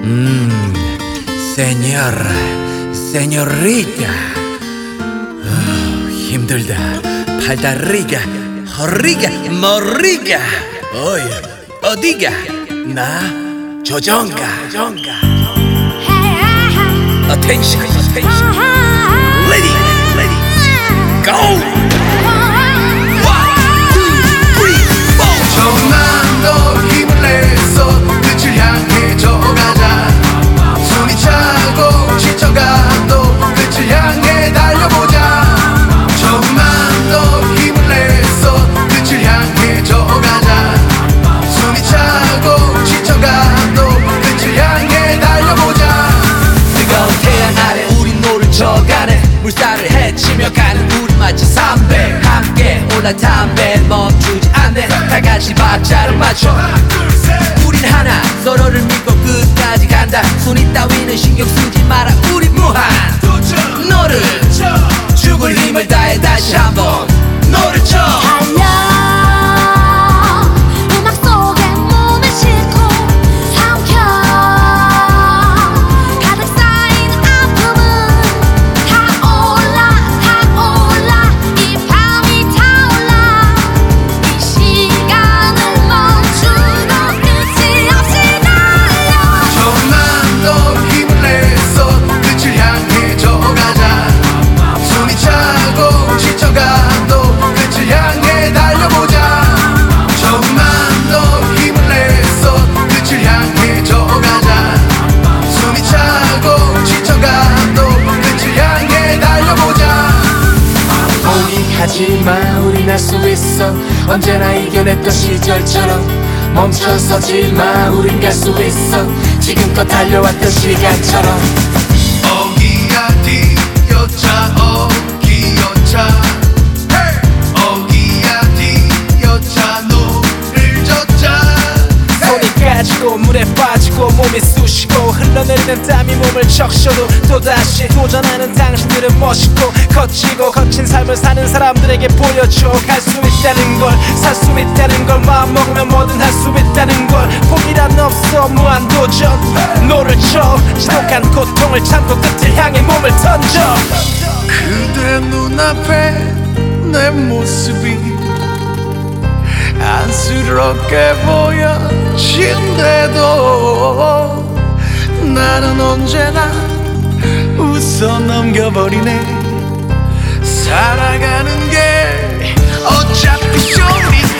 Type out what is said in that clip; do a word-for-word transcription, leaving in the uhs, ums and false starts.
음, 세뇨라, 세뇨리타. 어, 힘들다. 팔다리가, 허리가, 머리가. 어이, 어디가? 나 조정가, 조정가. Attention, attention. Lady, lady, go. One, two, three, four. 조금만 더 힘을 내서 끝을 향해 저가자. 숨이 차고 지쳐가도 끝을 향해 달려보자. 조금만 더 힘을 내서 끝을 향해 저가자. 숨이 차고 지쳐가도 끝을 향해 달려보자. 뜨거운 태양 아래 우린 노를 져가네. 물살을 헤치며 가는 우리 마치 삼배. 함께 올라탄 배 멈추지 않네. 다같이 박자를 맞춰. 우린 하나 서로를 믿고 끝까지 간다. 순위 따위는 신경 쓰지 마라. 우리 무한 너를 죽을 힘을 다해 다시 한번 너를 쳐. 달려 음악 속에 몸을 싣고 삼켜 가득 쌓인 아픔은 다 올라 다 올라 이 밤이 타올라 이 시간을 멈추고 끝이 없이 달려. 조금만 더 힘을 내서 끝을 향해 저가자. 숨이 차고 지쳐가도 끝을 향해 달려보자. 조금만 더 힘을 내서 끝을 향해 저가자. 숨이 차고 지쳐가도 끝을 향해 달려보자. 포기하지마, 우린 할 수 있어. 언제나 이겨냈던 시절처럼 멈춰서지마, 우린 갈 수 있어. 지금껏 달려왔던 시간처럼. 어기야 뒤여차 어기여차. 어기야 뒤여차 노를 젓자. 손이 까지고 물에 빠지고 몸이 쑤시고 흘러내리는 땀이 몸을 적셔도 또다시 도전하는 당신들은 멋있고 거치고 거친 삶을 사는 사람들에게 보여줘. 갈 수 있다는 걸, 살 수 있다는 걸, 마음먹으면 뭐든 할 수 있다는 걸. 포기란 없어, 무한도전. 노를 쳐 지독한 고통을 참고 끝을 향해 몸을 던져. 그대 눈앞에 내 모습이 안쓰럽게 보여진대도 나는 언제나 웃어 넘겨버리네. 살아가는 게 어차피 쇼리